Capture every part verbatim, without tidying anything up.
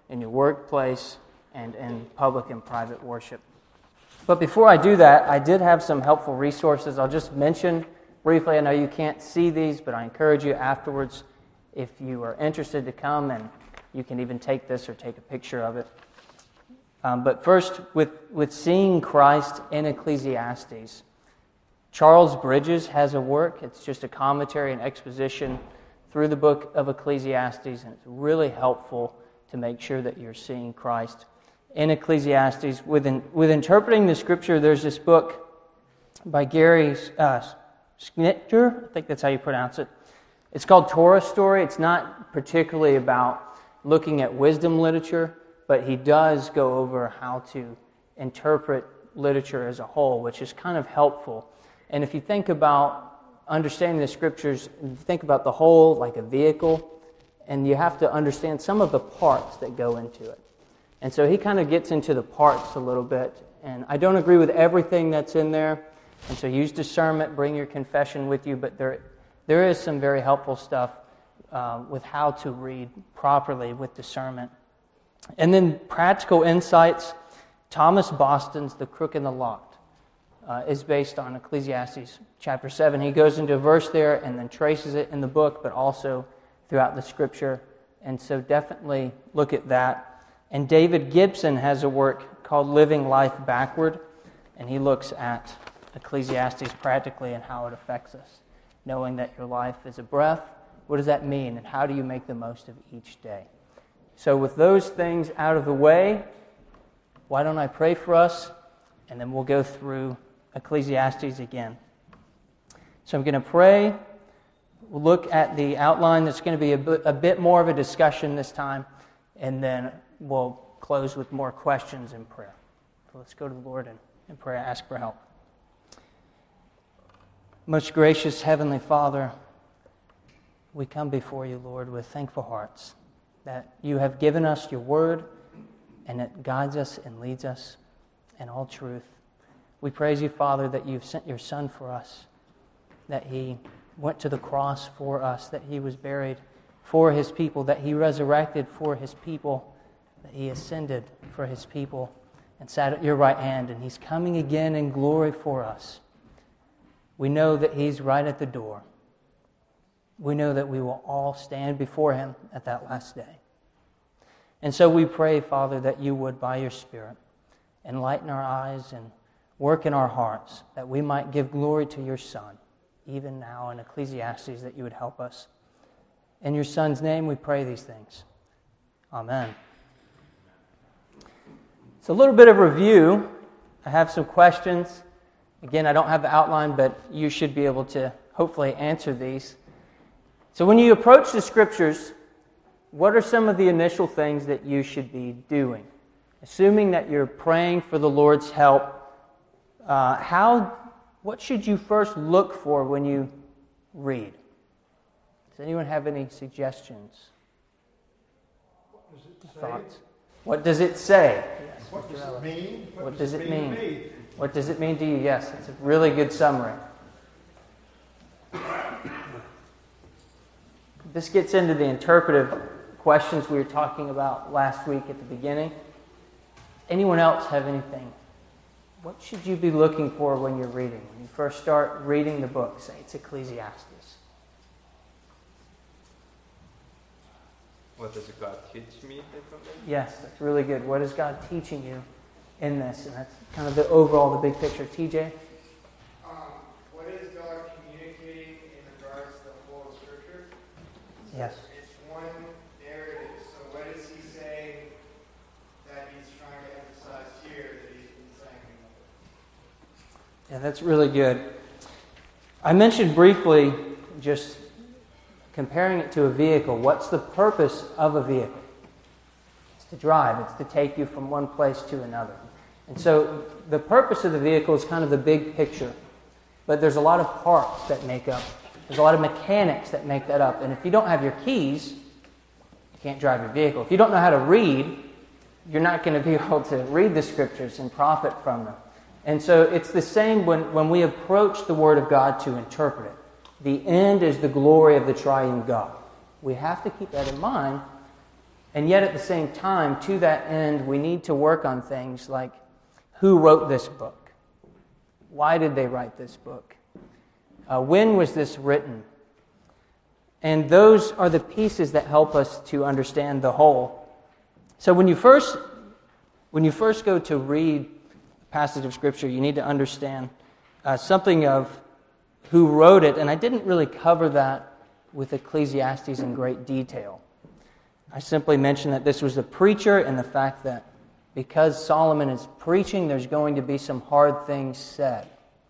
in your workplace, and in public and private worship. But before I do that, I did have some helpful resources. I'll just mention briefly. I know you can't see these, but I encourage you afterwards, if you are interested, to come, and you can even take this or take a picture of it. Um, but first, with, with seeing Christ in Ecclesiastes, Charles Bridges has a work. It's just a commentary and exposition through the book of Ecclesiastes, and it's really helpful to make sure that you're seeing Christ in Ecclesiastes. With, in, with interpreting the Scripture, there's this book by Gary uh, Schnitger, I think that's how you pronounce it. It's called Torah Story. It's not particularly about looking at wisdom literature, but he does go over how to interpret literature as a whole, which is kind of helpful. And if you think about understanding the Scriptures, you think about the whole like a vehicle, and you have to understand some of the parts that go into it. And so he kind of gets into the parts a little bit. And I don't agree with everything that's in there. And so use discernment, bring your confession with you, but there there is some very helpful stuff uh, with how to read properly with discernment. And then practical insights. Thomas Boston's The Crook and the Locked uh, is based on Ecclesiastes chapter seven. He goes into a verse there and then traces it in the book, but also throughout the Scripture. And so definitely look at that. And David Gibson has a work called Living Life Backward, and he looks at Ecclesiastes practically and how it affects us. Knowing that your life is a breath, what does that mean, and how do you make the most of each day? So with those things out of the way, why don't I pray for us, and then we'll go through Ecclesiastes again. So I'm going to pray. We'll look at the outline. There's going to be a bit, a bit more of a discussion this time, and then we'll close with more questions and prayer. So let's go to the Lord and in prayer, ask for help. Most gracious Heavenly Father, we come before you, Lord, with thankful hearts that you have given us your word and it guides us and leads us in all truth. We praise you, Father, that you've sent your Son for us, that he went to the cross for us, that he was buried for his people, that he resurrected for his people, that he ascended for his people and sat at your right hand, and he's coming again in glory for us. We know that he's right at the door. We know that we will all stand before him at that last day. And so we pray, Father, that you would, by your Spirit, enlighten our eyes and work in our hearts, that we might give glory to your Son, even now in Ecclesiastes, that you would help us. In your Son's name we pray these things. Amen. So a little bit of review. I have some questions. Again, I don't have the outline, but you should be able to hopefully answer these. So when you approach the Scriptures, what are some of the initial things that you should be doing? Assuming that you're praying for the Lord's help, uh, how, what should you first look for when you read? Does anyone have any suggestions? What does it say? Thoughts? What does it say? Yes, what does it mean? What, what does, does it mean? mean? What does it mean to you? Yes, it's a really good summary. This gets into the interpretive questions we were talking about last week at the beginning. Anyone else have anything? What should you be looking for when you're reading? When you first start reading the book, say it's Ecclesiastes. What does God teach me? Yes, that's really good. What is God teaching you in this? And that's kind of the overall, the big picture. T J? Um, what is God communicating in regards to the whole of Scripture? Yes. It's one narrative. So what is he saying that he's trying to emphasize here that he's been saying? Yeah, that's really good. I mentioned briefly just comparing it to a vehicle. What's the purpose of a vehicle? It's to drive. It's to take you from one place to another. And so the purpose of the vehicle is kind of the big picture. But there's a lot of parts that make up. There's a lot of mechanics that make that up. And if you don't have your keys, you can't drive your vehicle. If you don't know how to read, you're not going to be able to read the Scriptures and profit from them. And so it's the same when, when we approach the Word of God to interpret it. The end is the glory of the triune God. We have to keep that in mind And yet at the same time, to that end, we need to work on things like who wrote this book? Why did they write this book? Uh, when was this written? And those are the pieces that help us to understand the whole. So when you first, when you first go to read a passage of Scripture, you need to understand uh, something of who wrote it. And I didn't really cover that with Ecclesiastes in great detail. I simply mentioned that this was a preacher and the fact that because Solomon is preaching, there's going to be some hard things said.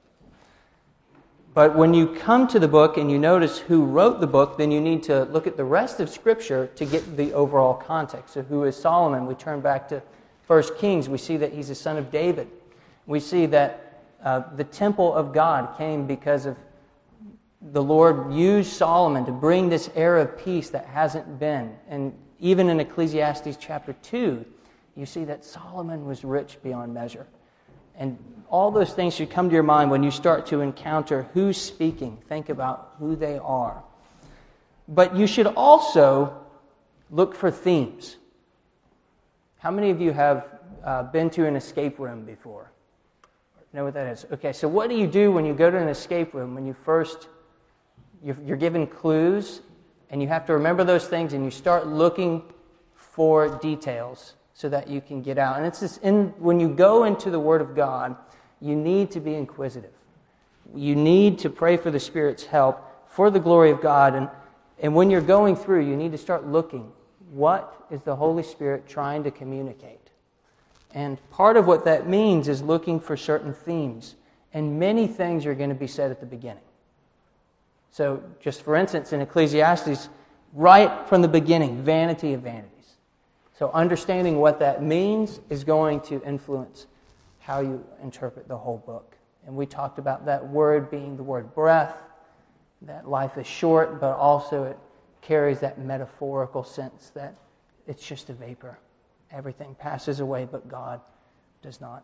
But when you come to the book and you notice who wrote the book, then you need to look at the rest of Scripture to get the overall context. So who is Solomon? We turn back to First Kings. We see that he's a son of David. We see that uh, the temple of God came because of the Lord used Solomon to bring this era of peace that hasn't been. And even in Ecclesiastes chapter two, you see that Solomon was rich beyond measure. And all those things should come to your mind when you start to encounter who's speaking. Think about who they are. But you should also look for themes. How many of you have uh, been to an escape room before? Know what that is? Okay, so what do you do when you go to an escape room? When you first, you're, you're given clues, and you have to remember those things, and you start looking for details so that you can get out. And it's this in when you go into the Word of God, you need to be inquisitive. You need to pray for the Spirit's help for the glory of God. And, and when you're going through, you need to start looking. What is the Holy Spirit trying to communicate? And part of what that means is looking for certain themes. And many things are going to be said at the beginning. So just for instance, in Ecclesiastes, right from the beginning, vanity of vanities. So understanding what that means is going to influence how you interpret the whole book. And we talked about that word being the word breath, that life is short, but also it carries that metaphorical sense that it's just a vapor. Everything passes away, but God does not.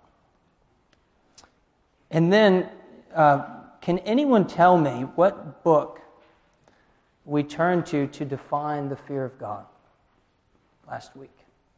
And then, uh, can anyone tell me what book we turned to to define the fear of God last week?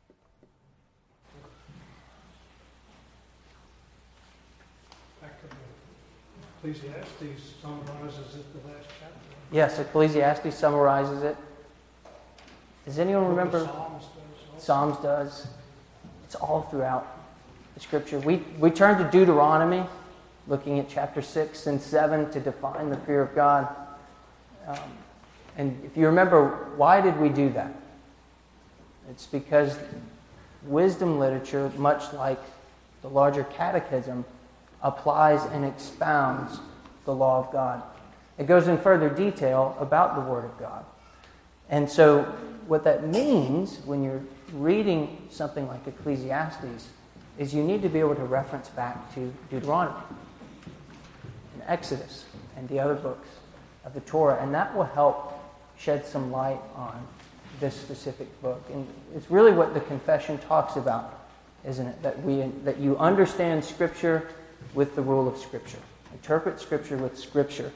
Ecclesiastes summarizes it, the last chapter. Yes, Ecclesiastes summarizes it. Does anyone remember? Psalms does. Psalms does. It's all throughout the Scripture. We we turn to Deuteronomy, looking at chapter six and seven to define the fear of God. Um, and if you remember, why did we do that? It's because wisdom literature, much like the larger catechism, applies and expounds the law of God. It goes in further detail about the Word of God. And so what that means when you're reading something like Ecclesiastes is you need to be able to reference back to Deuteronomy and Exodus and the other books of the Torah, and that will help shed some light on this specific book. And it's really what the confession talks about, isn't it? That we that you understand Scripture with the rule of Scripture. Interpret Scripture with Scripture.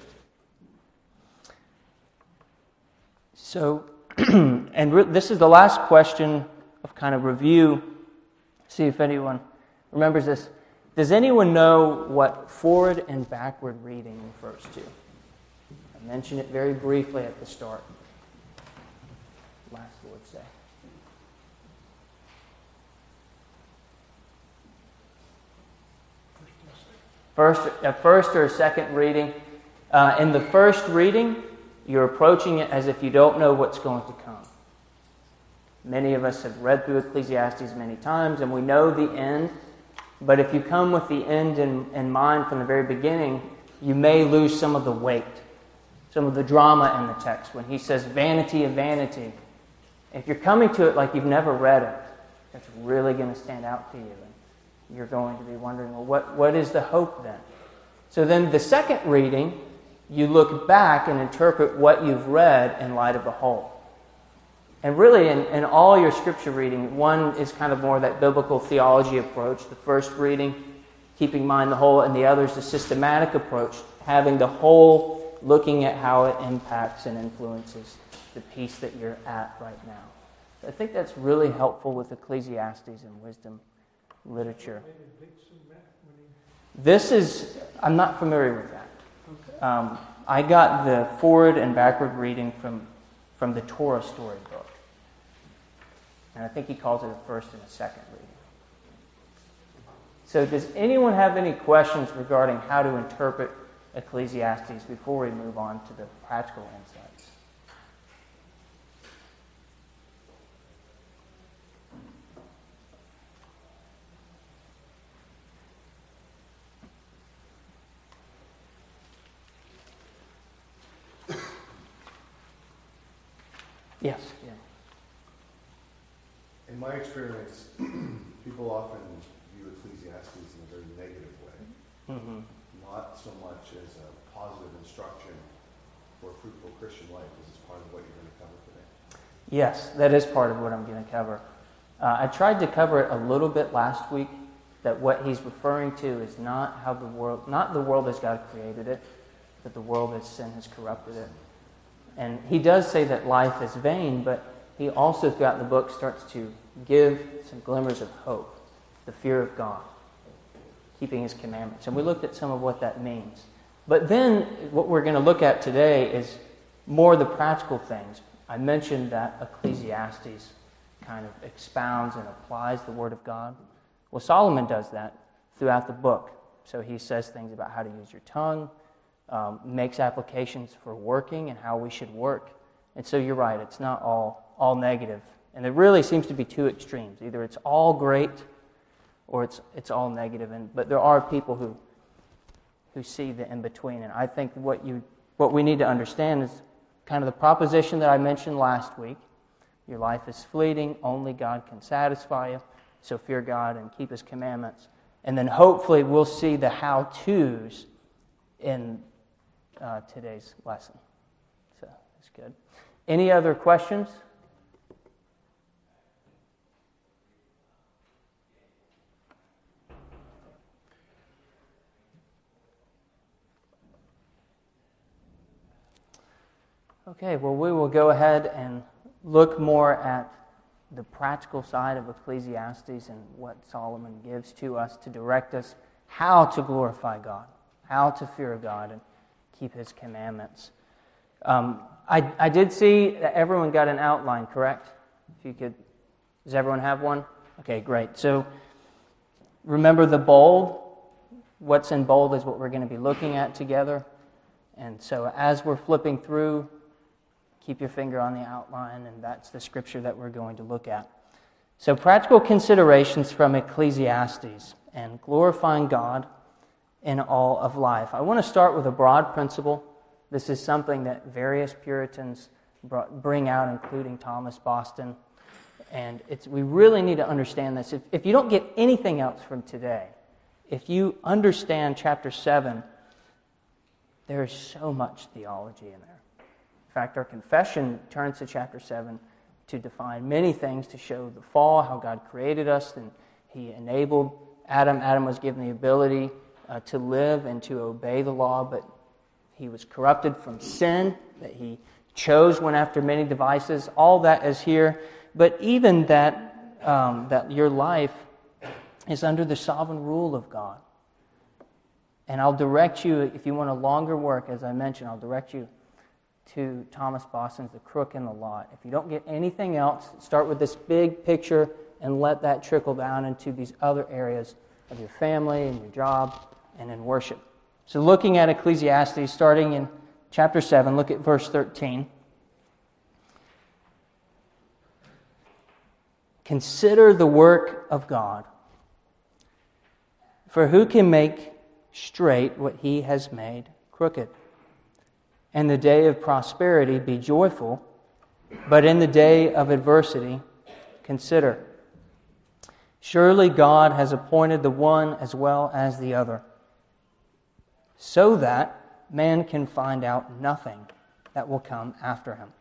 So, and re- this is the last question of kind of review. See if anyone remembers this. Does anyone know what forward and backward reading refers to? I mentioned it very briefly at the start. Last Lord's Day. First, a first or a second reading. Uh, in the first reading, you're approaching it as if you don't know what's going to come. Many of us have read through Ecclesiastes many times, and we know the end. But if you come with the end in, in mind from the very beginning, you may lose some of the weight, some of the drama in the text. When he says vanity of vanity, if you're coming to it like you've never read it, that's really going to stand out to you. And you're going to be wondering, well, what, what is the hope then? So then the second reading, you look back and interpret what you've read in light of the whole. And really, in, in all your Scripture reading, one is kind of more that biblical theology approach. The first reading, keeping in mind the whole, and the other is the systematic approach, having the whole, looking at how it impacts and influences the piece that you're at right now. I think that's really helpful with Ecclesiastes and wisdom literature. This is, I'm not familiar with that. Um, I got the forward and backward reading from, from the Torah storybook. And I think he calls it a first and a second reading. So does anyone have any questions regarding how to interpret Ecclesiastes before we move on to the practical insights? Yes. Yeah. In my experience, people often view Ecclesiastes in a very negative way, Mm-hmm. not so much as a positive instruction for a fruitful Christian life. This is part of what you're going to cover today. Yes, that is part of what I'm going to cover. Uh, I tried to cover it a little bit last week, that what he's referring to is not how the world, not the world as God created it, but the world as sin has corrupted it. And he does say that life is vain, but he also throughout the book starts to give some glimmers of hope, the fear of God, keeping his commandments. And we looked at some of what that means. But then what we're going to look at today is more the practical things. I mentioned that Ecclesiastes kind of expounds and applies the Word of God. Well, Solomon does that throughout the book. So he says things about how to use your tongue, um, makes applications for working and how we should work. And so you're right, it's not all, all negative. And there really seems to be two extremes. Either it's all great or it's it's all negative. And but there are people who who see the in-between. And I think what you what we need to understand is kind of the proposition that I mentioned last week. Your life is fleeting, only God can satisfy you. So fear God and keep his commandments. And then hopefully we'll see the how-tos in uh, today's lesson. So that's good. Any other questions? Okay, well, we will go ahead and look more at the practical side of Ecclesiastes and what Solomon gives to us to direct us how to glorify God, how to fear God and keep his commandments. Um, I, I did see that everyone got an outline, correct? If you could, does everyone have one? Okay, great. So remember the bold. What's in bold is what we're going to be looking at together. And so as we're flipping through, keep your finger on the outline, and that's the scripture that we're going to look at. So practical considerations from Ecclesiastes and glorifying God in all of life. I want to start with a broad principle. This is something that various Puritans brought, bring out, including Thomas Boston. And it's we really need to understand this. If, if you don't get anything else from today, if you understand chapter seven, there is so much theology in there. In fact, our confession turns to chapter seven to define many things, to show the fall, how God created us, and he enabled Adam. Adam was given the ability uh, to live and to obey the law, but he was corrupted from sin, that he chose one after many devices. All that is here. But even that, um, that your life is under the sovereign rule of God. And I'll direct you, if you want a longer work, as I mentioned, I'll direct you to Thomas Boston's The Crook in the Lot. If you don't get anything else, start with this big picture and let that trickle down into these other areas of your family and your job and in worship. So looking at Ecclesiastes, starting in chapter seven, look at verse thirteen. Consider the work of God. For who can make straight what he has made crooked? And the day of prosperity be joyful, but in the day of adversity consider. Surely God has appointed the one as well as the other, so that man can find out nothing that will come after him.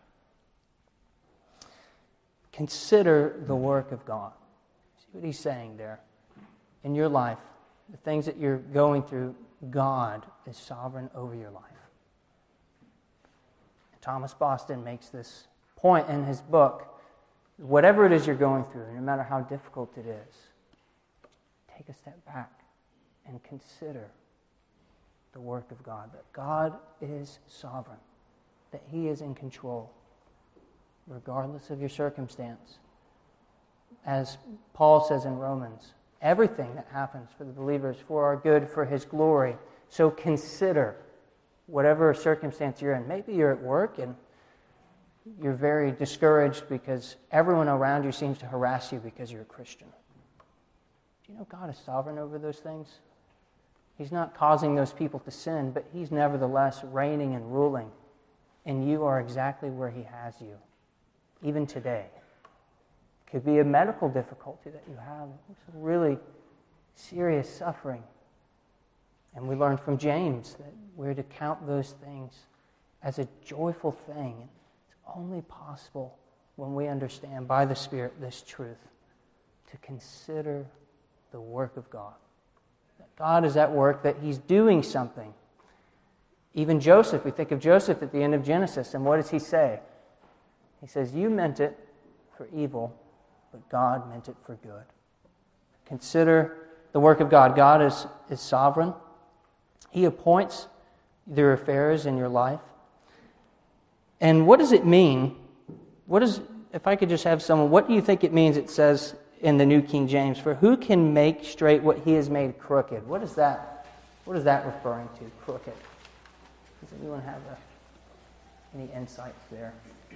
Consider the work of God. See what he's saying there. In your life, the things that you're going through, God is sovereign over your life. Thomas Boston makes this point in his book whatever it is you're going through, no matter how difficult it is, take a step back and consider the work of God, that God is sovereign, that He is in control, regardless of your circumstance. As Paul says in Romans, everything that happens for the believers for our good, for His glory. So consider whatever circumstance you're in. Maybe you're at work and you're very discouraged because everyone around you seems to harass you because you're a Christian. Do you know God is sovereign over those things? He's not causing those people to sin, but He's nevertheless reigning and ruling. And you are exactly where He has you, even today. It could be a medical difficulty that you have, some really serious suffering. And we learned from James that we're to count those things as a joyful thing. It's only possible when we understand by the Spirit this truth, to consider the work of God. That God is at work, that He's doing something. Even Joseph, we think of Joseph at the end of Genesis, and what does he say? He says, you meant it for evil, but God meant it for good. Consider the work of God. God is, is sovereign. He appoints their affairs in your life. And what does it mean? What is, if I could just have someone, what do you think it means it says in the New King James, for who can make straight what He has made crooked? What is that? What is that referring to, crooked? Does anyone have a, any insights there?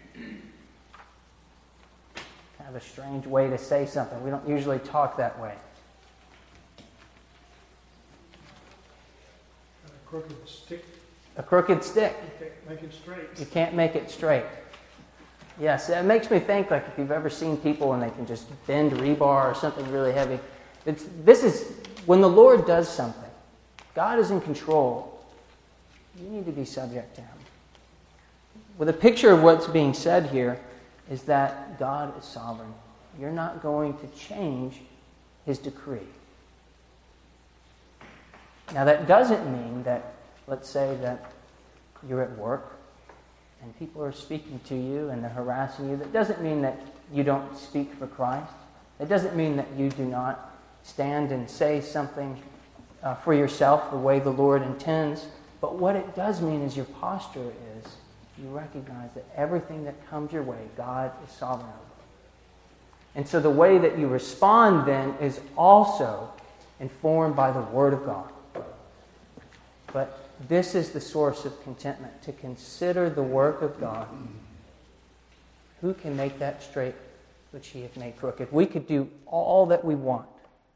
Kind of a strange way to say something. We don't usually talk that way. A crooked stick, A crooked stick. you can't make it straight. You can't make it straight. Yes, it makes me think, like, if you've ever seen people and they can just bend rebar or something really heavy. It's, this is, when the Lord does something, God is in control. You need to be subject to Him. Well, the picture of what's being said here is that God is sovereign. You're not going to change His decree. Now, that doesn't mean that, let's say that you're at work and people are speaking to you and they're harassing you. That doesn't mean that you don't speak for Christ. It doesn't mean that you do not stand and say something uh, for yourself the way the Lord intends. But what it does mean is your posture is you recognize that everything that comes your way, God is sovereign over. And so the way that you respond then is also informed by the Word of God. But this is the source of contentment, to consider the work of God. Who can make that straight which He hath made crooked? We could do all that we want.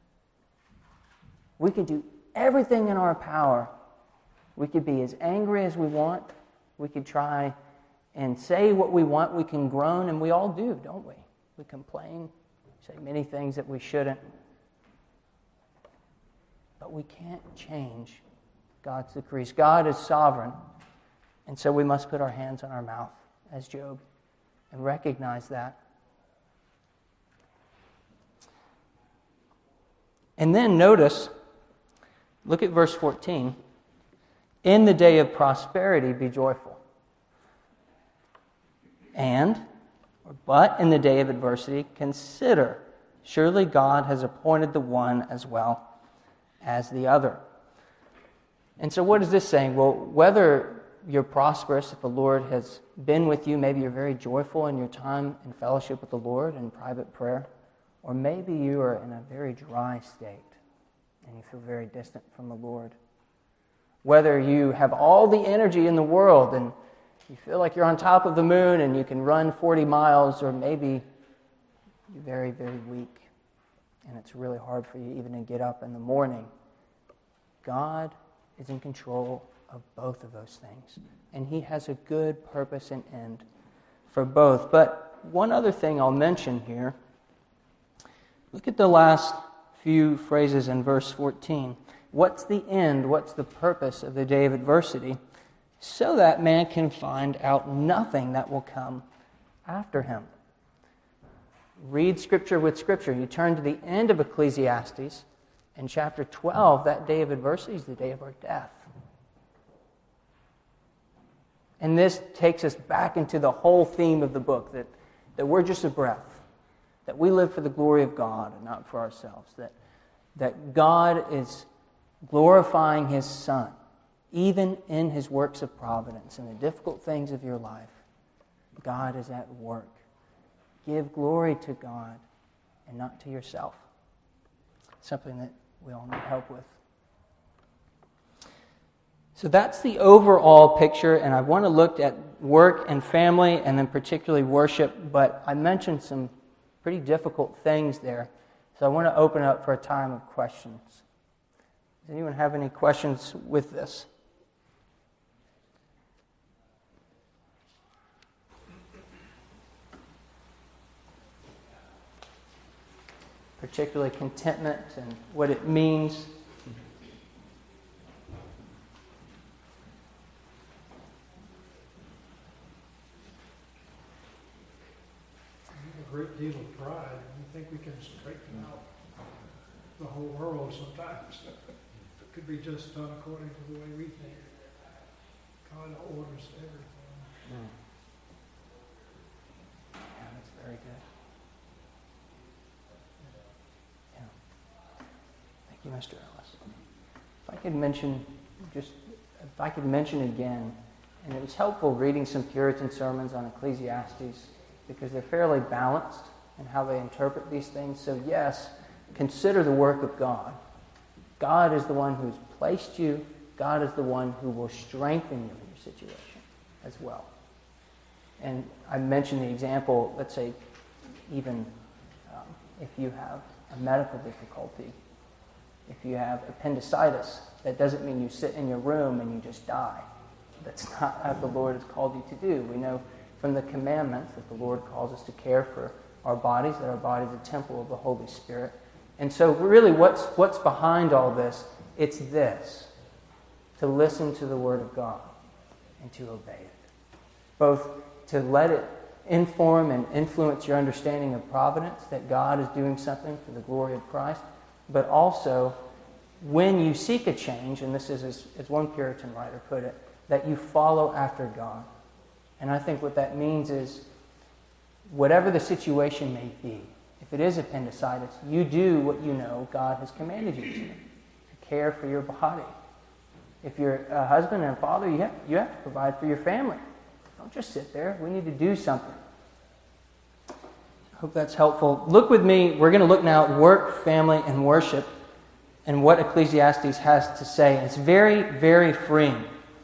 We could do everything in our power. We could be as angry as we want. We could try and say what we want. We can groan, and we all do, don't we? We complain, say many things that we shouldn't. But we can't change God's decrees. God is sovereign, and so we must put our hands on our mouth, as Job, and recognize that. And then notice, look at verse fourteen. In the day of prosperity, be joyful. And, or but in the day of adversity, consider, surely God has appointed the one as well as the other. And so what is this saying? Well, whether you're prosperous, if the Lord has been with you, maybe you're very joyful in your time in fellowship with the Lord and private prayer, or maybe you are in a very dry state and you feel very distant from the Lord. Whether you have all the energy in the world and you feel like you're on top of the moon and you can run forty miles, or maybe you're very, very weak and it's really hard for you even to get up in the morning. God is in control of both of those things. And He has a good purpose and end for both. But one other thing I'll mention here. Look at the last few phrases in verse fourteen. What's the end? What's the purpose of the day of adversity? So that man can find out nothing that will come after him. Read Scripture with Scripture. You turn to the end of Ecclesiastes, in chapter twelve, that day of adversity is the day of our death. And this takes us back into the whole theme of the book, that, that we're just a breath. that we live for the glory of God and not for ourselves, that, that God is glorifying His Son, even in His works of providence and the difficult things of your life. God is at work. Give glory to God and not to yourself. Something that we all need help with. So that's the overall picture, and I want to look at work and family and then particularly worship, but I mentioned some pretty difficult things there, so I want to open up for a time of questions. Does anyone have any questions with this? Particularly contentment and what it means. A great deal of pride. We think we can straighten out the whole world sometimes. It could be just done according to the way we think. God orders everything. Mm. Yeah, that's very good. Yeah. Thank you, Mister Ellis. If I could mention, just if I could mention again, and it was helpful reading some Puritan sermons on Ecclesiastes, because they're fairly balanced in how they interpret these things. So yes, consider the work of God. God is the one who's placed you. God is the one who will strengthen you in your situation as well. And I mentioned the example, let's say, even um, if you have a medical difficulty, if you have appendicitis, that doesn't mean you sit in your room and you just die. That's not what the Lord has called you to do. We know from the commandments that the Lord calls us to care for our bodies, that our body is a temple of the Holy Spirit. And so really what's what's behind all this? It's this, to listen to the Word of God and to obey it. Both to let it inform and influence your understanding of providence, that God is doing something for the glory of Christ, but also when you seek a change, and this is as, as one Puritan writer put it, that you follow after God. And I think what that means is, whatever the situation may be, if it is appendicitis, you do what you know God has commanded you to, to care for your body. If you're a husband and a father, you have, you have to provide for your family. Don't just sit there. We need to do something. I hope that's helpful. Look with me. We're going to look now at work, family, and worship, and what Ecclesiastes has to say. It's very, very freeing.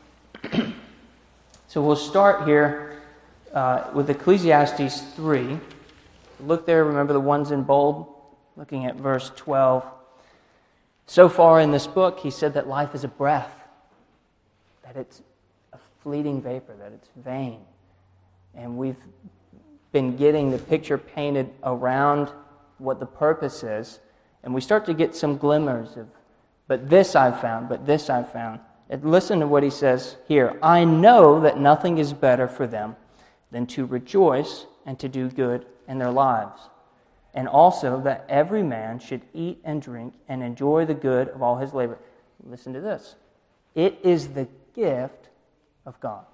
So we'll start here uh, with Ecclesiastes three. Look there, remember the ones in bold, looking at verse twelve. So far in this book, he said that life is a breath, that it's a fleeting vapor, that it's vain. And we've been getting the picture painted around what the purpose is, and we start to get some glimmers of, but this I've found, but this I've found. And listen to what he says here. I know that nothing is better for them than to rejoice and to do good in their lives, and also that every man should eat and drink and enjoy the good of all his labor. Listen to this. It is the gift of God.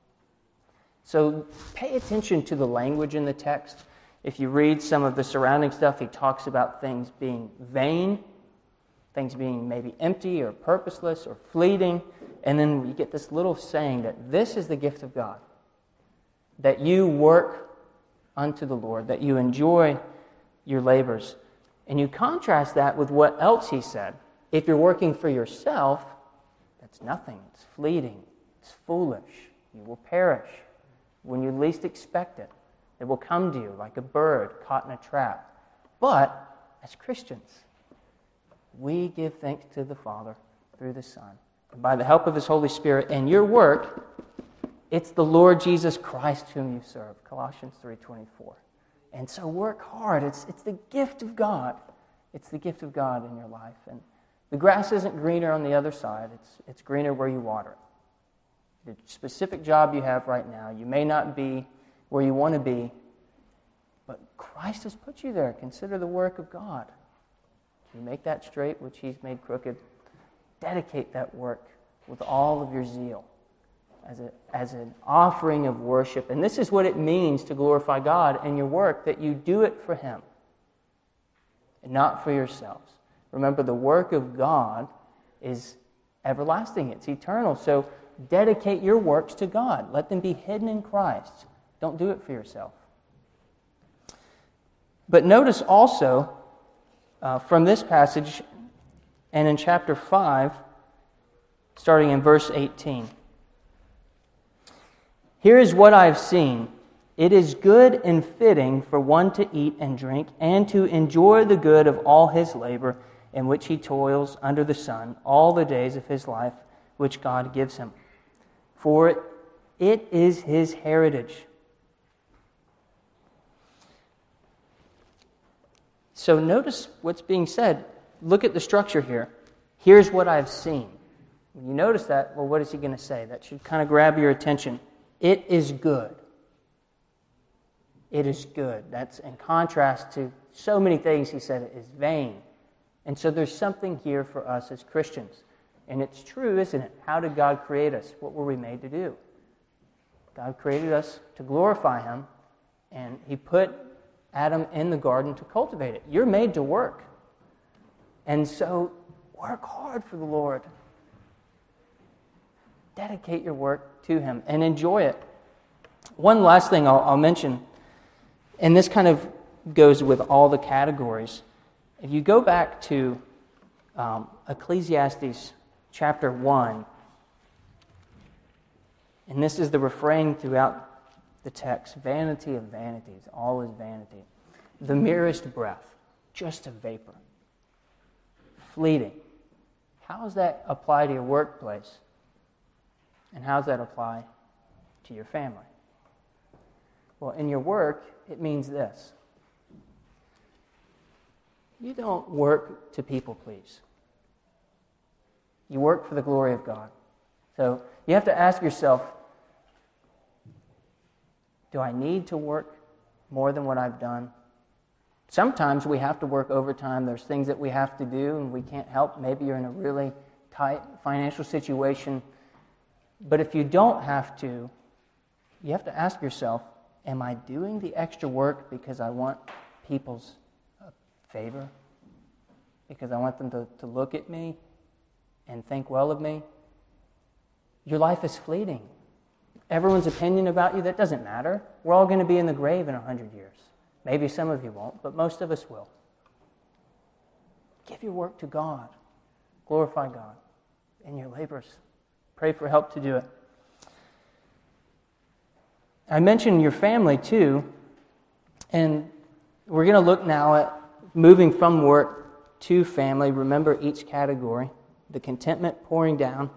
So pay attention to the language in the text. If you read some of the surrounding stuff, he talks about things being vain, things being maybe empty or purposeless or fleeting, and then you get this little saying that this is the gift of God, that you work unto the Lord, that you enjoy your labors. And you contrast that with what else he said. If you're working for yourself, that's nothing. It's fleeting. It's foolish. You will perish when you least expect it. It will come to you like a bird caught in a trap. But as Christians, we give thanks to the Father through the Son. And by the help of His Holy Spirit and your work, it's the Lord Jesus Christ whom you serve. Colossians three twenty-four. And so work hard. It's, it's the gift of God. It's the gift of God in your life. And the grass isn't greener on the other side. It's, it's greener where you water it. The specific job you have right now, you may not be where you want to be, but Christ has put you there. Consider the work of God. You make that straight, which He's made crooked. Dedicate that work with all of your zeal as a, as an offering of worship. And this is what it means to glorify God in your work, that you do it for Him. and not for yourselves. Remember, the work of God is everlasting. It's eternal. So dedicate your works to God. Let them be hidden in Christ. Don't do it for yourself. But notice also, uh, from this passage and in chapter five, starting in verse eighteen. Here is what I have seen. It is good and fitting for one to eat and drink and to enjoy the good of all his labor in which he toils under the sun all the days of his life which God gives him. For it, it is his heritage. So notice what's being said. Look at the structure here. Here's what I've seen. When you notice that, well, what is he going to say? That should kind of grab your attention. It is good. It is good. That's in contrast to so many things he said it is vain. And so there's something here for us as Christians. And it's true, isn't it? How did God create us? What were we made to do? God created us to glorify him, and he put Adam in the garden to cultivate it. You're made to work. And so work hard for the Lord. Dedicate your work to him and enjoy it. One last thing I'll, I'll mention, and this kind of goes with all the categories. If you go back to um, Ecclesiastes chapter one, and this is the refrain throughout the text, vanity of vanities, all is vanity. The merest breath, just a vapor. Fleeting. How does that apply to your workplace? And how does that apply to your family? Well, in your work, it means this. You don't work to people please. You work for the glory of God. So you have to ask yourself, do I need to work more than what I've done? Sometimes we have to work overtime. There's things that we have to do and we can't help. Maybe you're in a really tight financial situation. But if you don't have to, you have to ask yourself, am I doing the extra work because I want people's favor? Because I want them to, to look at me and think well of me? Your life is fleeting. Everyone's opinion about you, that doesn't matter. We're all going to be in the grave in a hundred years. Maybe some of you won't, but most of us will. Give your work to God. Glorify God in your labors. Pray for help to do it. I mentioned your family too, and we're going to look now at moving from work to family. Remember each category. The contentment pouring down.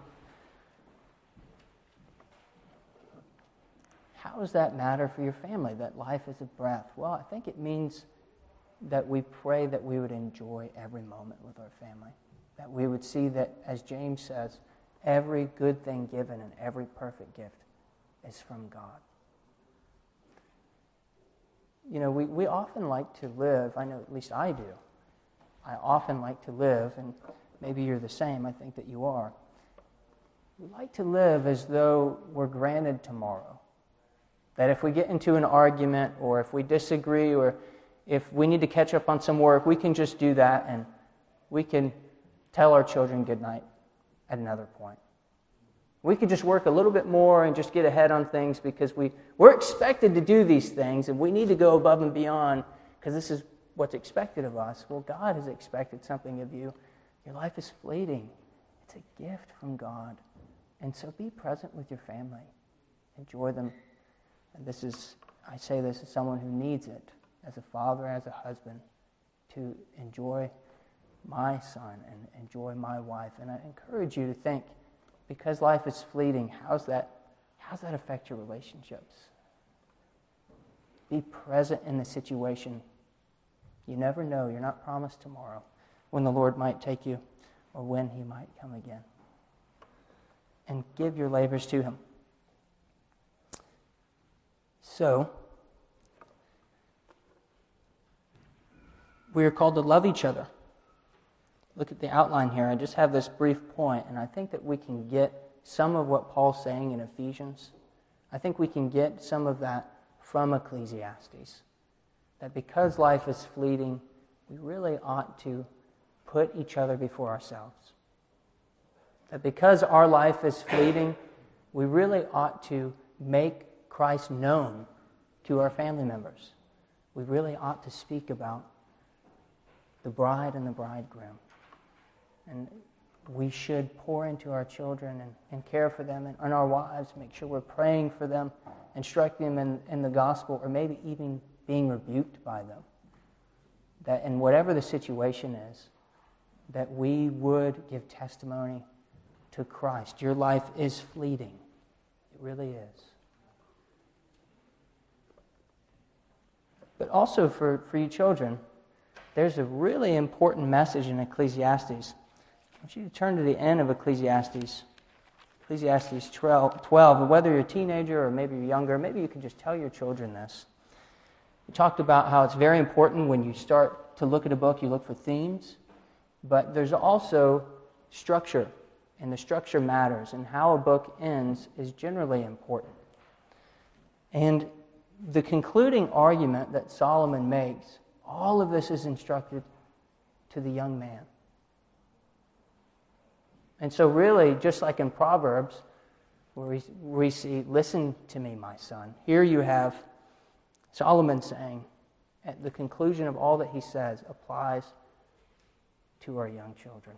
How does that matter for your family, that life is a breath? Well, I think it means that we pray that we would enjoy every moment with our family. That we would see that, as James says, every good thing given and every perfect gift is from God. You know, we, we often like to live, I know at least I do, I often like to live, and maybe you're the same, I think that you are. We like to live as though we're granted tomorrow. That if we get into an argument, or if we disagree, or if we need to catch up on some work, we can just do that and we can tell our children good night at another point. We could just work a little bit more and just get ahead on things because we, we're expected to do these things and we need to go above and beyond because this is what's expected of us. Well, God has expected something of you. Your life is fleeting. It's a gift from God. And so be present with your family. Enjoy them. And this is, I say this as someone who needs it, as a father, as a husband, to enjoy my son and enjoy my wife. And I encourage you to think, because life is fleeting, how's that, how's that affect your relationships? Be present in the situation. You never know. You're not promised tomorrow when the Lord might take you or when he might come again. And give your labors to him. So, we are called to love each other. Look at the outline here. I just have this brief point, and I think that we can get some of what Paul's saying in Ephesians. I think we can get some of that from Ecclesiastes. That because life is fleeting, we really ought to put each other before ourselves. That because our life is fleeting, we really ought to make Christ known to our family members. We really ought to speak about the bride and the bridegroom. And we should pour into our children and, and care for them, and, and our wives, make sure we're praying for them, instructing them in, in the gospel, or maybe even being rebuked by them. That in whatever the situation is, that we would give testimony to Christ. Your life is fleeting. It really is. But also for, for you children, there's a really important message in Ecclesiastes. I want you to turn to the end of Ecclesiastes, Ecclesiastes twelve, twelve. And whether you're a teenager or maybe you're younger, maybe you can just tell your children this. We talked about how it's very important when you start to look at a book, you look for themes, but there's also structure, and the structure matters, and how a book ends is generally important. And the concluding argument that Solomon makes, all of this is instructed to the young man. And so really, just like in Proverbs, where we, we see, listen to me, my son. Here you have Solomon saying, at the conclusion of all that he says, applies to our young children.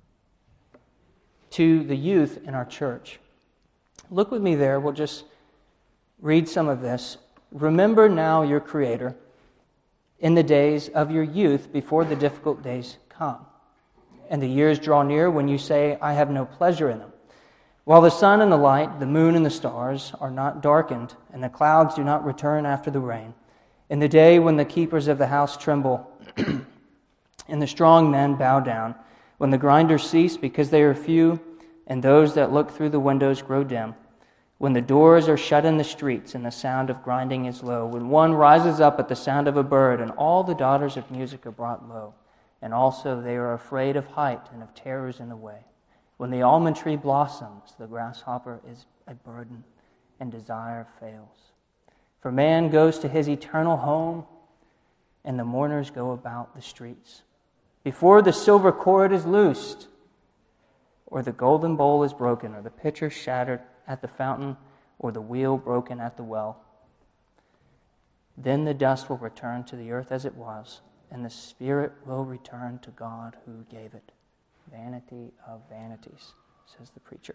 To the youth in our church. Look with me there. We'll just read some of this. Remember now your Creator in the days of your youth before the difficult days come, and the years draw near when you say, I have no pleasure in them. While the sun and the light, the moon and the stars are not darkened, and the clouds do not return after the rain, in the day when the keepers of the house tremble, and the strong men bow down, when the grinders cease because they are few, and those that look through the windows grow dim, when the doors are shut in the streets and the sound of grinding is low, when one rises up at the sound of a bird, and all the daughters of music are brought low, and also they are afraid of height and of terrors in the way. When the almond tree blossoms, the grasshopper is a burden, and desire fails. For man goes to his eternal home, and the mourners go about the streets. Before the silver cord is loosed, or the golden bowl is broken, or the pitcher shattered at the fountain, or the wheel broken at the well, then the dust will return to the earth as it was, and the spirit will return to God who gave it. Vanity of vanities, says the preacher.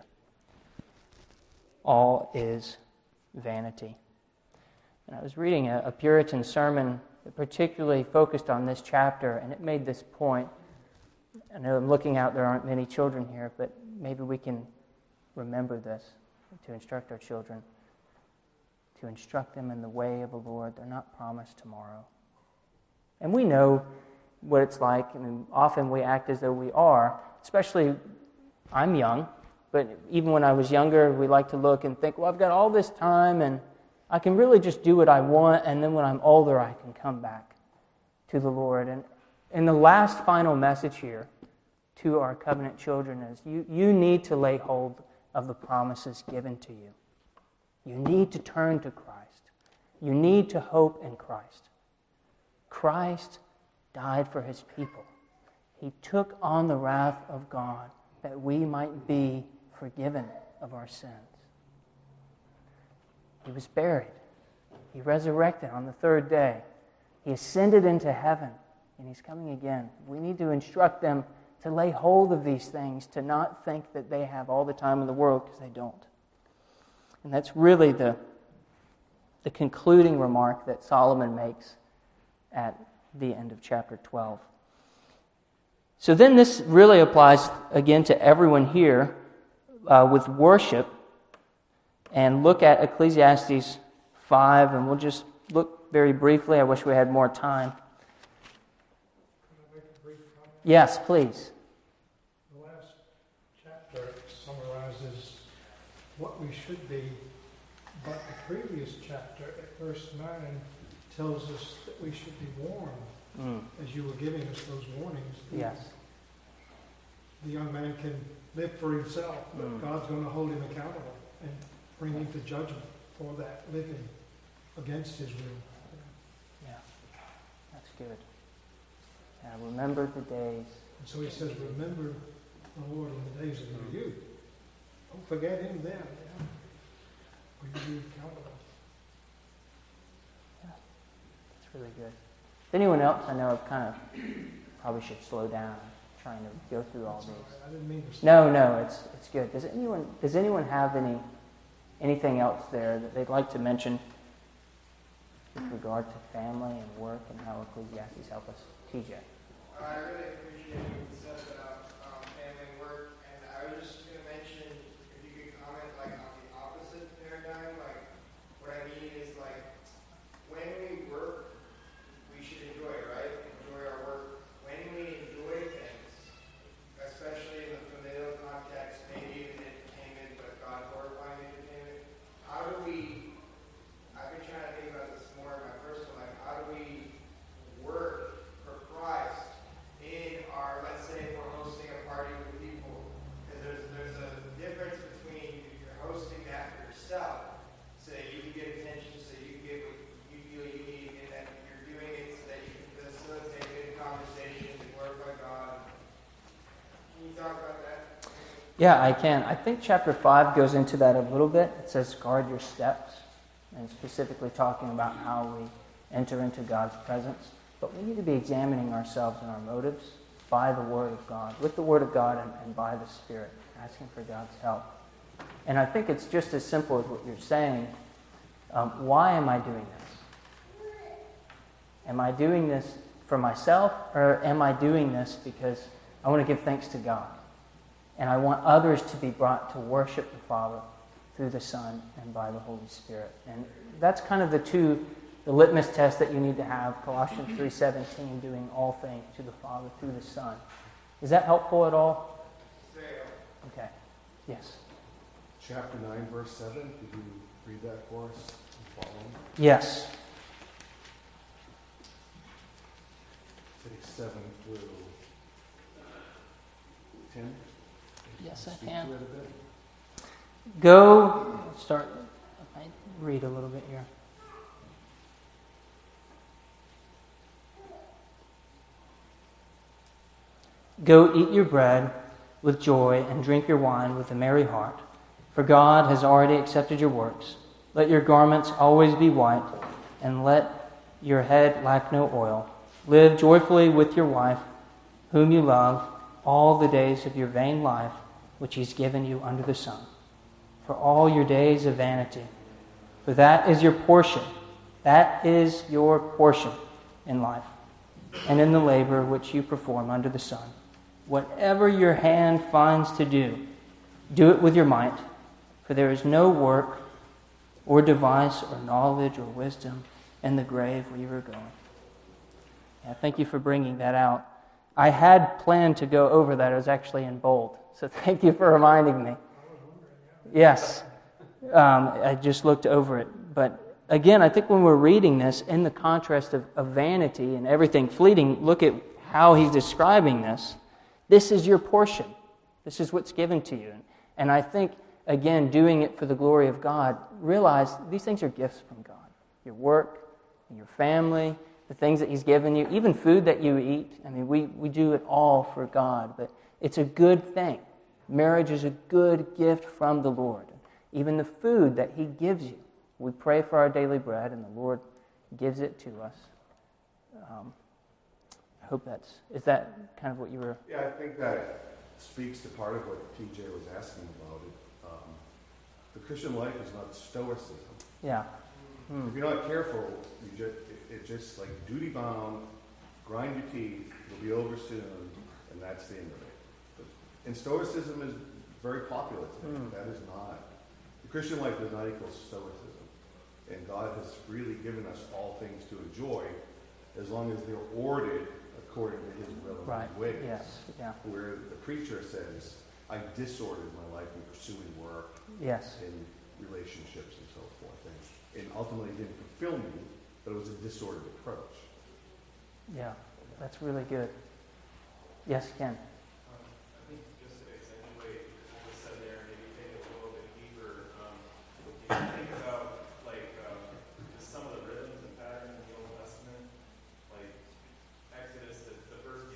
All is vanity. And I was reading a, a Puritan sermon that particularly focused on this chapter, and it made this point. I know I'm looking out, there aren't many children here, but maybe we can remember this to instruct our children, to instruct them in the way of the Lord. They're not promised tomorrow. And we know what it's like. I mean, often we act as though we are, especially I'm young, but even when I was younger, we like to look and think, well, I've got all this time and I can really just do what I want, and then when I'm older, I can come back to the Lord. And, and the last final message here to our covenant children is you, you need to lay hold of the promises given to you. You need to turn to Christ. You need to hope in Christ. Christ died for his people. He took on the wrath of God that we might be forgiven of our sins. He was buried. He resurrected on the third day. He ascended into heaven, and he's coming again. We need to instruct them to lay hold of these things, to not think that they have all the time in the world, because they don't. And that's really the, the concluding remark that Solomon makes at the end of chapter twelve. So then this really applies again to everyone here uh, with worship. And look at Ecclesiastes five, and we'll just look very briefly. I wish we had more time. Can I make a brief comment? Yes, please. The last chapter summarizes what we should be, but the previous chapter at verse nine tells us that we should be warned, Mm. as you were giving us those warnings. Yes. The young man can live for himself, but Mm. God's going to hold him accountable and bring him to judgment for that living against his will. Yeah, that's good. And remember the days. And so he says, remember the Lord in the days of your youth. Don't forget him then. Yeah. We can be accountable. Yeah, that's really good. If anyone else, I know I've kind of probably should slow down trying to go through all That's all these. right. I didn't mean to. No, no, it's it's good. Does anyone does anyone have any anything else there that they'd like to mention with regard to family and work and how Ecclesiastes help us? T J. I really appreciate what you said about um, family and work, and I was just going to mention if you could comment like on the opposite paradigm. Like what I mean is like when we work, we should enjoy, right? Enjoy our work. When we enjoy things, especially in the familial context, maybe even entertainment, but God glorifying entertainment, how do we? I've been trying to think about this more in my personal life. How do we work for Christ in our, let's say, if we're hosting a party with people, because there's there's a difference between if you're hosting that for yourself, so that you can get attention, so you can get what you feel you need, and that you're doing it so that you can facilitate good conversation and glorify God. Can you talk about that? Yeah, I can. I think chapter five goes into that a little bit. It says, guard your steps, and specifically talking about how we enter into God's presence. But we need to be examining ourselves and our motives by the Word of God, with the Word of God and, and by the Spirit, asking for God's help. And I think it's just as simple as what you're saying. Um, why am I doing this? Am I doing this for myself, or am I doing this because I want to give thanks to God? And I want others to be brought to worship the Father through the Son and by the Holy Spirit. And that's kind of the two, the litmus test that you need to have. Colossians three seventeen, doing all things to the Father through the Son. Is that helpful at all? Okay. Yes. Chapter nine, verse seven, could you read that for us? Follow? Yes. Take seven through ten. Yes, I Speak can. to it a bit. Go, let's start, I might read a little bit here. Go eat your bread with joy and drink your wine with a merry heart, for God has already accepted your works. Let your garments always be white, and let your head lack no oil. Live joyfully with your wife, whom you love, all the days of your vain life, which he's given you under the sun. For all your days of vanity. For that is your portion. That is your portion in life, and in the labor which you perform under the sun. Whatever your hand finds to do, do it with your might, for there is no work or device or knowledge or wisdom in the grave where you are going. Yeah, thank you for bringing that out. I had planned to go over that. It was actually in bold. So thank you for reminding me. Yes. Um, I just looked over it. But again, I think when we're reading this, in the contrast of, of vanity and everything fleeting, look at how he's describing this. This is your portion. This is what's given to you. And I think, again, doing it for the glory of God, realize these things are gifts from God. Your work, your family, the things that he's given you, even food that you eat. I mean, we, we do it all for God, but it's a good thing. Marriage is a good gift from the Lord. Even the food that he gives you. We pray for our daily bread, and the Lord gives it to us. Um, I hope that's... Is that kind of what you were... Yeah, I think that speaks to part of what T J was asking about. It. Um, the Christian life is not stoicism. Yeah. Hmm. If you're not careful, you just, it, it just like duty bound, grind your teeth, it'll be over soon, and that's the end of it. But, and stoicism is very popular today. Hmm. That is not. The Christian life does not equal stoicism. And God has really given us all things to enjoy as long as they're ordered according to his will and Right. his ways. Yes. Yeah. Where the preacher says, I disordered my life in pursuing work Yes. and relationships and so forth. And, and ultimately it didn't fulfill me, but it was a disordered approach. Yeah. That's really good. Yes, Ken. Um, I think just to accentuate what was said there, maybe take it a little bit deeper. Um, if you think about like um, just some of the rhythms and patterns in the Old Testament, like Exodus, the, the first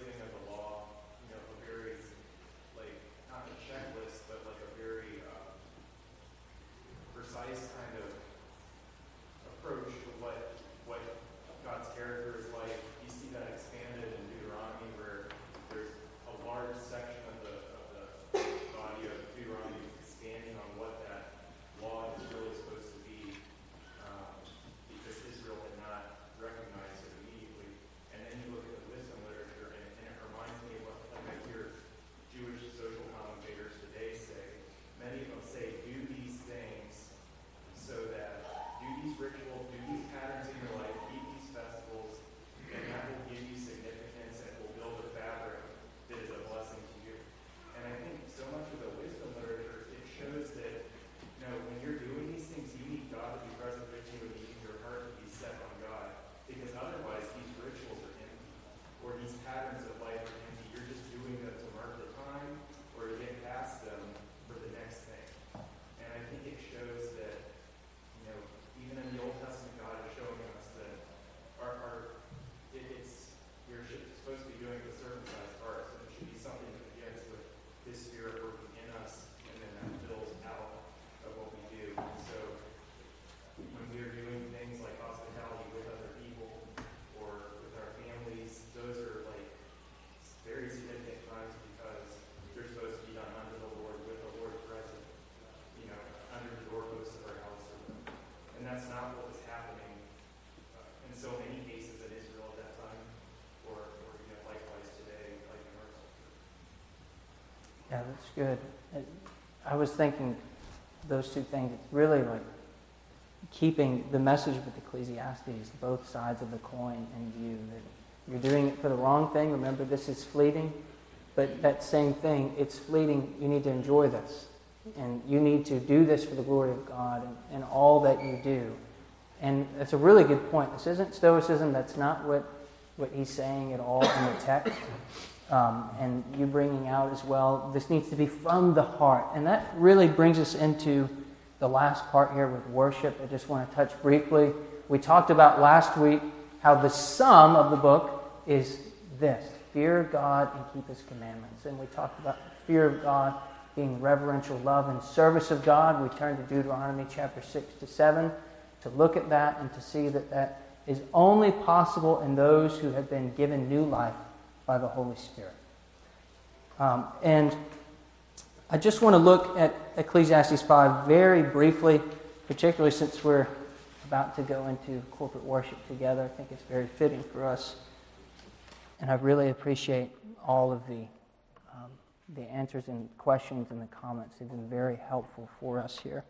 Yeah, that's good. I was thinking those two things. It's really like keeping the message with Ecclesiastes, both sides of the coin in view. That you're doing it for the wrong thing. Remember, this is fleeting. But that same thing, it's fleeting. You need to enjoy this. And you need to do this for the glory of God in, in all that you do. And that's a really good point. This isn't Stoicism. That's not what, what he's saying at all in the text. Um, and you bringing out as well, this needs to be from the heart. And that really brings us into the last part here with worship. I just want to touch briefly. We talked about last week how the sum of the book is this: fear God and keep His commandments. And we talked about the fear of God being reverential love and service of God. We turned to Deuteronomy chapter six to seven to look at that and to see that that is only possible in those who have been given new life by the Holy Spirit. Um, and I just want to look at Ecclesiastes five very briefly, particularly since we're about to go into corporate worship together. I think it's very fitting for us. And I really appreciate all of the um, the answers and questions and the comments. They've been very helpful for us here.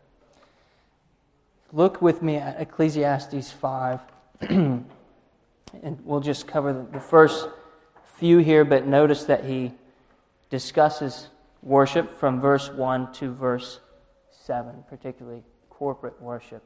Look with me at Ecclesiastes five, and we'll just cover the, the first few here, but notice that he discusses worship from verse one to verse seven, particularly corporate worship.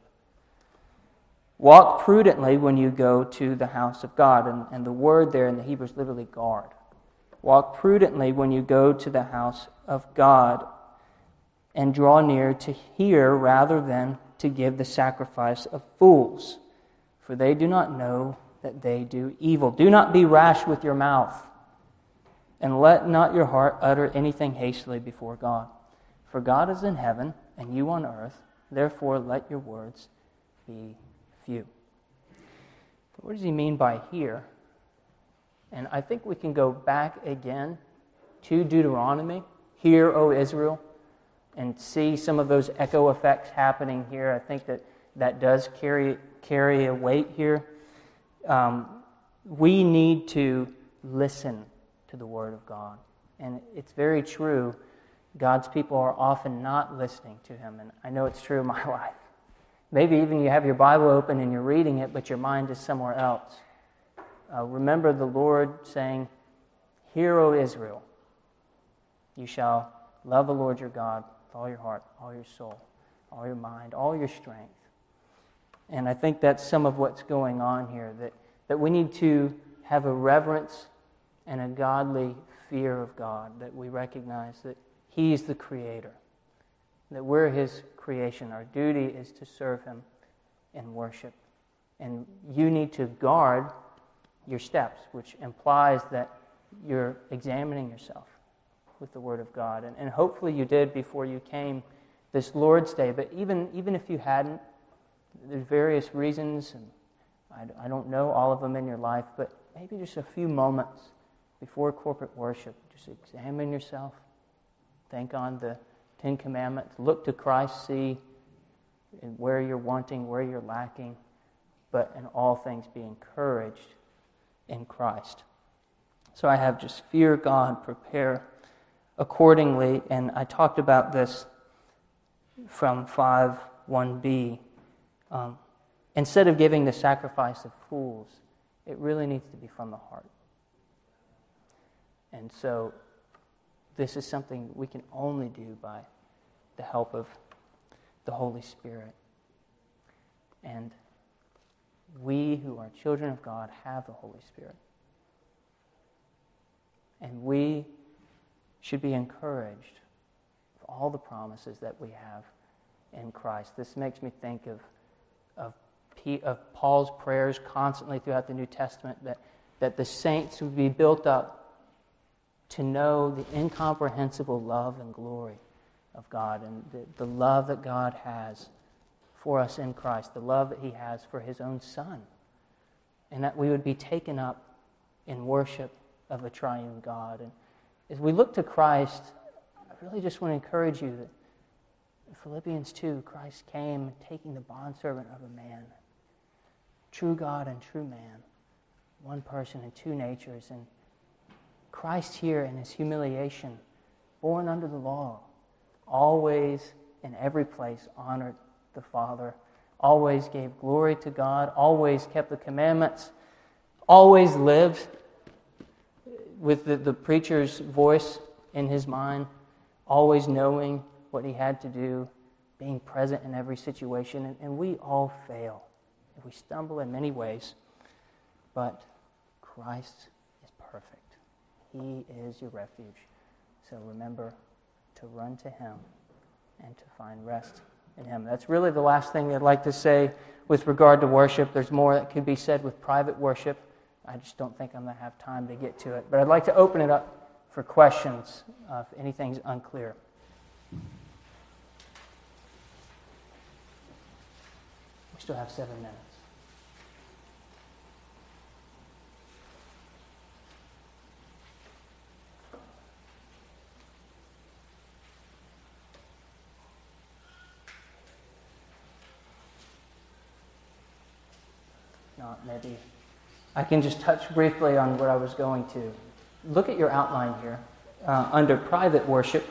Walk prudently when you go to the house of God. And, and the word there in the Hebrew is literally guard. Walk prudently when you go to the house of God, and draw near to hear rather than to give the sacrifice of fools, for they do not know that they do evil. Do not be rash with your mouth, and let not your heart utter anything hastily before God. For God is in heaven, and you on earth. Therefore let your words be few. But what does he mean by here? And I think we can go back again to Deuteronomy, hear, O Israel, and see some of those echo effects happening here. I think that that does carry carry a weight here. Um, we need to listen to the Word of God. And it's very true, God's people are often not listening to Him. And I know it's true in my life. Maybe even you have your Bible open and you're reading it, but your mind is somewhere else. Uh, remember the Lord saying, "Hear, O Israel, you shall love the Lord your God with all your heart, all your soul, all your mind, all your strength." And I think that's some of what's going on here, that, that we need to have a reverence and a godly fear of God, that we recognize that He's the Creator, that we're His creation. Our duty is to serve Him in worship. And you need to guard your steps, which implies that you're examining yourself with the Word of God. And, and hopefully you did before you came this Lord's Day. But even, even if you hadn't, there's various reasons, and I, I don't know all of them in your life, but maybe just a few moments before corporate worship, just examine yourself, think on the Ten Commandments, look to Christ, see where you're wanting, where you're lacking, but in all things be encouraged in Christ. So I have just fear God, prepare accordingly, and I talked about this from five one b. Um, instead of giving the sacrifice of fools, it really needs to be from the heart. And so this is something we can only do by the help of the Holy Spirit. And we who are children of God have the Holy Spirit. And we should be encouraged with all the promises that we have in Christ. This makes me think of, of, P, of Paul's prayers constantly throughout the New Testament, that, that the saints would be built up to know the incomprehensible love and glory of God, and the, the love that God has for us in Christ, the love that He has for His own Son, and that we would be taken up in worship of a triune God. And as we look to Christ, I really just want to encourage you that in Philippians two, Christ came taking the bondservant of a man, true God and true man, one person and two natures. And Christ here in His humiliation born under the law, always in every place honored the Father, always gave glory to God, always kept the commandments, always lived with the, the preacher's voice in his mind, always knowing what he had to do, being present in every situation. And, and we all fail. We stumble in many ways, but Christ is perfect. He is your refuge. So remember to run to Him and to find rest in Him. That's really the last thing I'd like to say with regard to worship. There's more that could be said with private worship. I just don't think I'm going to have time to get to it. But I'd like to open it up for questions uh, if anything's unclear. We still have seven minutes. Not maybe. I can just touch briefly on what I was going to. Look at your outline here. Uh, under private worship,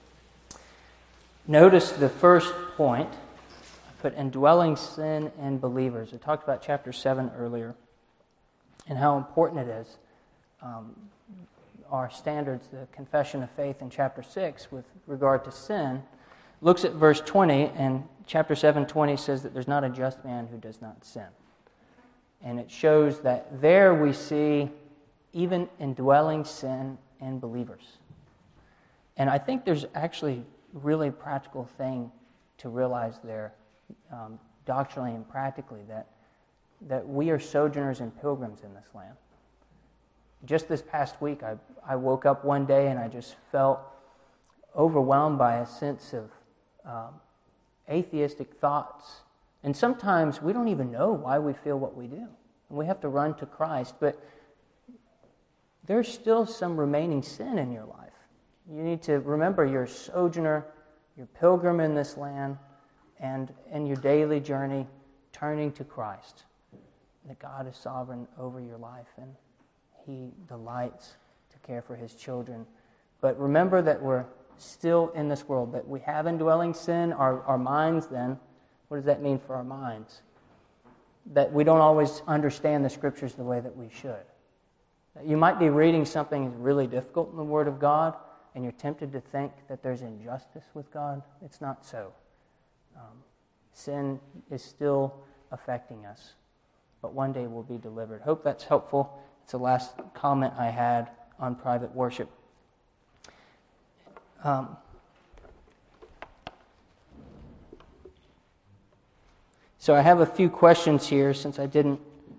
notice the first point. I put indwelling sin in believers. I talked about chapter seven earlier and how important it is. Um, our standards, the confession of faith in chapter six with regard to sin, looks at verse twenty, and chapter seven twenty says that there's not a just man who does not sin. And it shows that there we see even indwelling sin in believers. And I think there's actually really practical thing to realize there, um, doctrinally and practically, that, that we are sojourners and pilgrims in this land. Just this past week, I, I woke up one day and I just felt overwhelmed by a sense of um, atheistic thoughts. And sometimes we don't even know why we feel what we do. And we have to run to Christ. But there's still some remaining sin in your life. You need to remember you're a sojourner, you're a pilgrim in this land, and in your daily journey, turning to Christ. That God is sovereign over your life, and He delights to care for His children. But remember that we're still in this world, that we have indwelling sin. Our, our minds then, what does that mean for our minds? That we don't always understand the Scriptures the way that we should. That you might be reading something that's really difficult in the Word of God, and you're tempted to think that there's injustice with God. It's not so. Um, sin is still affecting us, but one day we'll be delivered. Hope that's helpful. It's the last comment I had on private worship. Um, so I have a few questions here since I didn't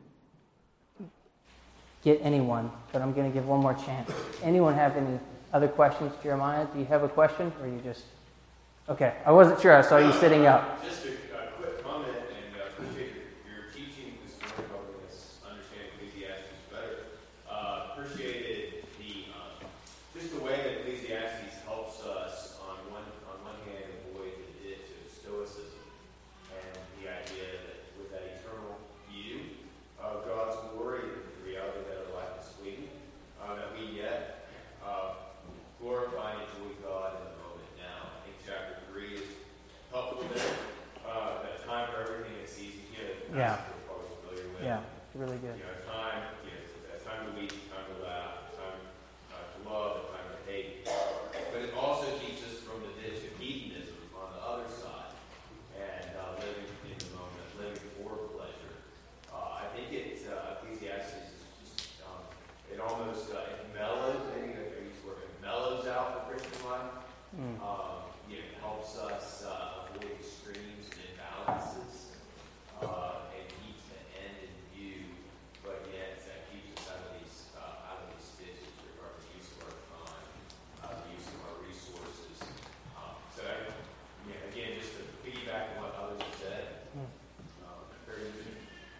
get anyone, but I'm going to give one more chance. Anyone have any other questions? Jeremiah, do you have a question, or you just... Okay, I wasn't sure. I saw you sitting up. Just a uh, quick comment, and uh, appreciate your, your teaching this morning, helping us understand Ecclesiastes better. Uh, appreciated the um, just the way that Ecclesiastes helps us on one on one hand avoid the ditch of Stoicism and the idea that with that eternal view of God's glory and the reality that our life is fleeting, uh, that we yet uh, glorify and enjoy God in the moment now. I think chapter three is helpful there. Uh, that time for everything is season. You know, Yeah. we're probably familiar with. Yeah, really good. You know, time, you know, a time to weep, time to laugh, time uh, to love, a time to hate. But it also keeps us from the ditch of hedonism on the other side, and uh, living in the moment, living for pleasure. Uh, I think it, uh, Ecclesiastes is just, um, it almost, uh, it mellows, maybe I use the word, it mellows out the Christian life. Mm. Um, you know, it helps us uh, avoid extremes and imbalances, uh, and keeps the end in view, but yet uh, keeps us out of these uh, out of these ditches regarding the use of our time, uh, the use of our resources. Um, so, I, yeah, again, just to piggyback on what others have said, Mm. um, very good.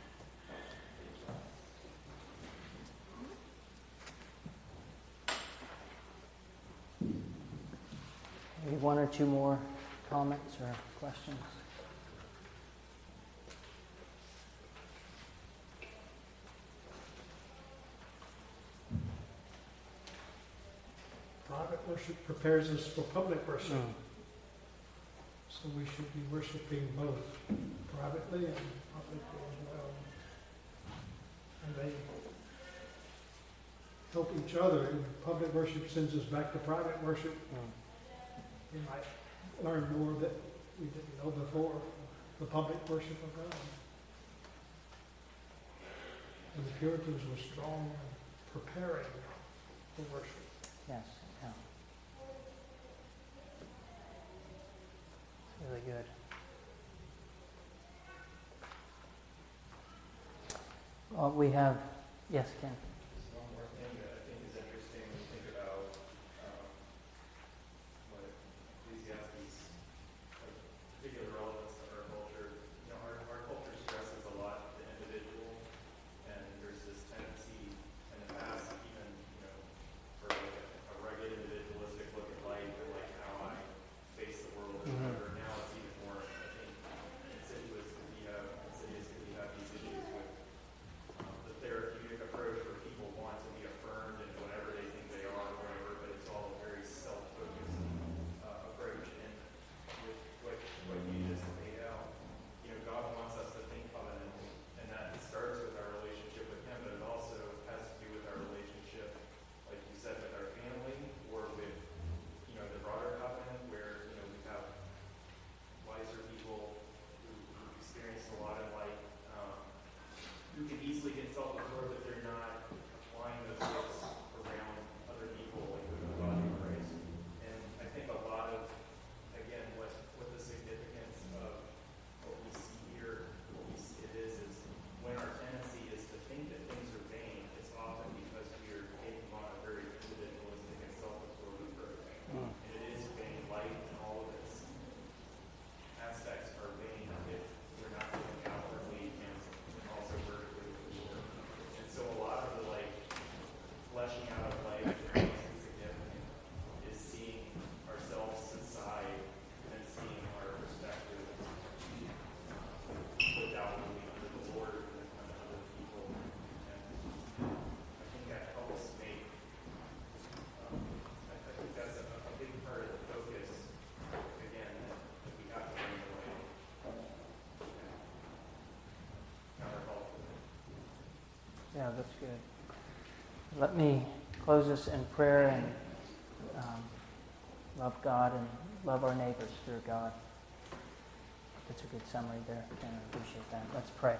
Maybe one or two more comments or questions? Private private worship prepares us for public worship. Mm. So we should be worshiping both privately and publicly as well. And they help each other. And public worship sends us back to private worship. Mm. We might learn more that we didn't know before, the public worship of God. And the Puritans were strong in preparing for worship. Yes. Yeah. Really good. Well, we have, yes, Ken. Just one more thing that I think is interesting when you think about um, what Ecclesiastes, like, particular relevance to our culture. You know, our, our culture stresses a lot the individual, and there's this tendency in the past, even, you know, for like a, a rugged individualistic look at life and like how I face the world or Mhm. whatever. Now it's even more, I think, insidious because we have, insidious because we have these issues with um, the therapeutic approach where people want to be affirmed in whatever they think they are or whatever, but it's all a very self-focused uh, approach. And with what, what you just laid out, you know, God wants us to think covenantally, and that starts with our relationship with Him, but it also has to do with our relationship, like you said, with our family or with, you know, the broader covenant where, you know, we have wiser people who, who experienced a lot in life, um, who can easily get self-absorbed if they're not applying those gifts around other people, like within the body of Christ. And I think a lot of, again, what what the significance of what we see here, what we see it is, is when our tendency is to think that things are vain, it's often because we are taking on a very individualistic and self-absorbed approach. Mm. And it is vain. Life and all of its aspects are vain if we're not living outwardly and also vertically with the Lord. And so a lot of the like fleshing out of life that is most significant is seeing ourselves aside and seeing our perspective lived outwardly under the Lord and under other people. And I think that helps make um, I, I think that's a, a big part of the focus, again, that we have to bring away. Counterculture. Yeah, that's good. Let me close this in prayer and um, love God and love our neighbors through God. That's a good summary there. Ken, I appreciate that. Let's pray.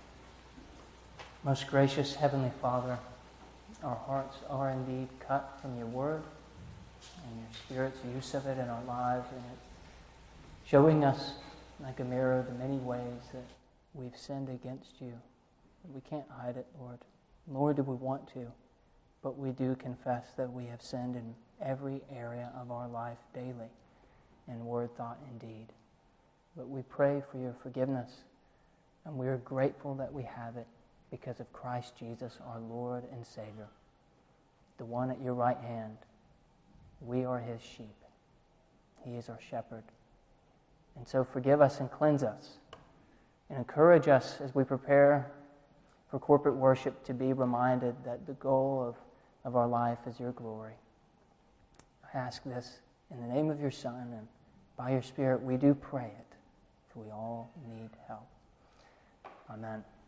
Most gracious Heavenly Father, our hearts are indeed cut from your word and your Spirit's use of it in our lives, and it showing us like a mirror the many ways that we've sinned against you. We can't hide it, Lord. Nor do we want to, but we do confess that we have sinned in every area of our life daily, in word, thought, and deed. But we pray for your forgiveness, and we are grateful that we have it because of Christ Jesus, our Lord and Savior, the one at your right hand. We are his sheep. He is our shepherd. And so forgive us and cleanse us, and encourage us as we prepare for corporate worship to be reminded that the goal of, of our life is your glory. I ask this in the name of your Son, and by your Spirit we do pray it, for we all need help. Amen.